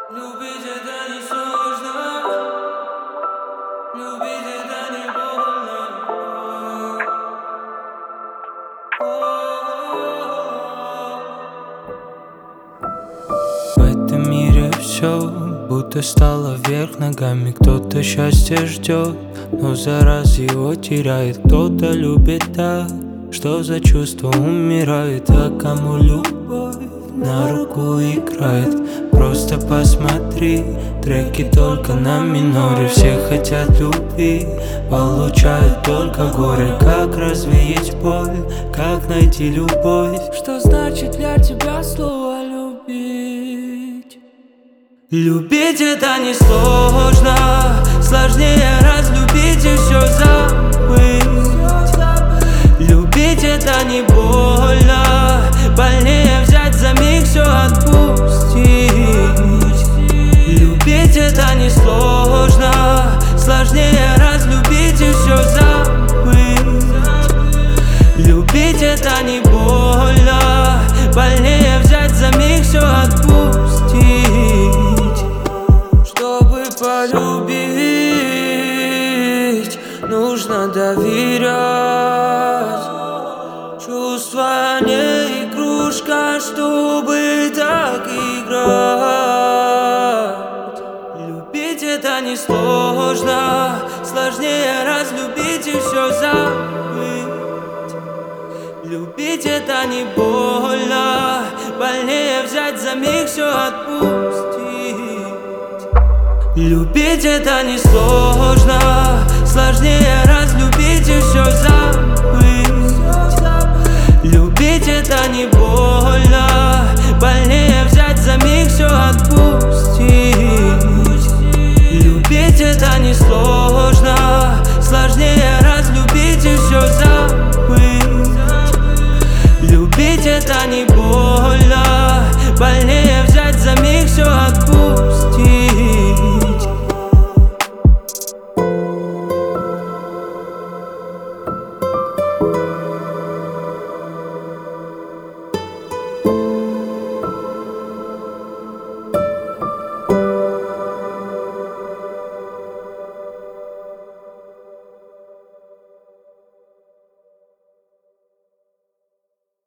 Любить это не сложно, любить это не больно. В этом мире все будто стало вверх ногами. Кто-то счастье ждет, но за раз его теряет. Кто-то любит так, что за чувство умирает. А кому любовь на руку играет? Просто посмотри, треки только на миноре. Все хотят любви, получают только горе. Как развеять боль, как найти любовь? Что значит для тебя слово любить? Любить это не сложно, сложнее разлюбить и все забыть. Любить это не больно, больнее взять за миг все отпустить. Любить это не сложно, сложнее разлюбить и все забыть. Любить это не больно, больнее взять за миг все отпустить. Чтобы полюбить, нужно доверять. Чувства не игрушка, чтобы так играть. Любить это не сложно, сложнее разлюбить и все забыть. Любить это не больно, больнее взять за миг все отпустить. Любить это не сложно, сложнее разлюбить и все забыть. Любить это не больно, больнее взять за миг все отпустить. Любить это не сложно, сложнее разлюбить и все забыть. Любить это не больно.